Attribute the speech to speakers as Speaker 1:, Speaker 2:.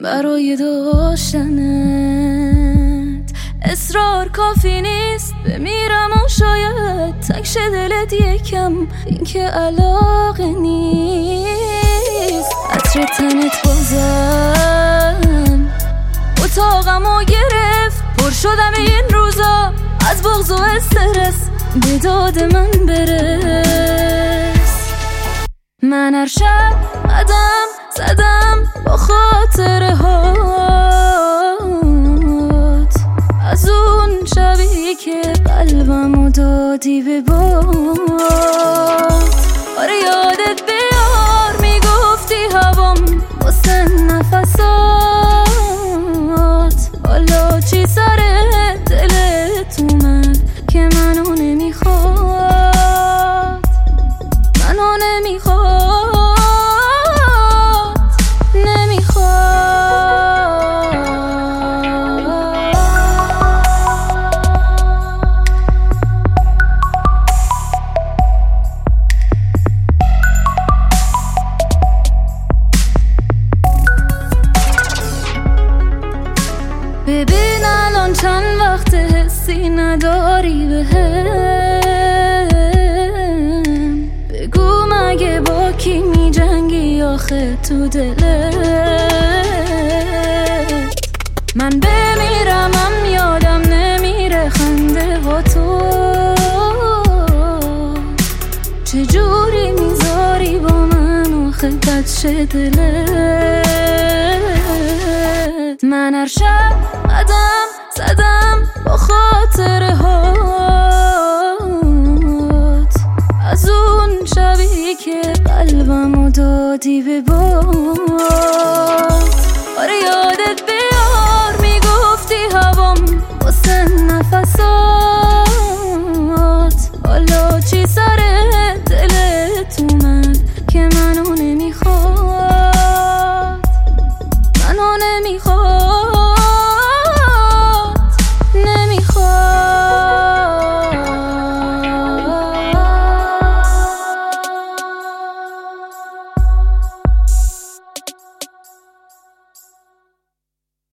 Speaker 1: برای داشتنت. اصرار کافی نیست، بمیرم و شاید تکش دلت یکم، این که علاقه نیست. عطر تنت بازم اتاقمو گرفت، پر شدم این روزا از بغض و استرس. به داد من برس. من هر شب قدم زدم با خاطره هات، از اون شبی که قلبمو دادی به باد. آره یادت بیار میگفتی هوام واسه نفسات، حالا چی سر دلت اومد که منو نمیخواد، منو نمیخواد. ببین الان چند وقت حسی نداری بهم، بگو مگه با کی می جنگی آخه تو دلت. من بمیرمم یادم نمیره خنده ها تو، چجوری میذاری با من آخه بچه دلت. من هر شب قدم زدم با خاطره هات، از اون شبی که قلبمو دادی به باد. آره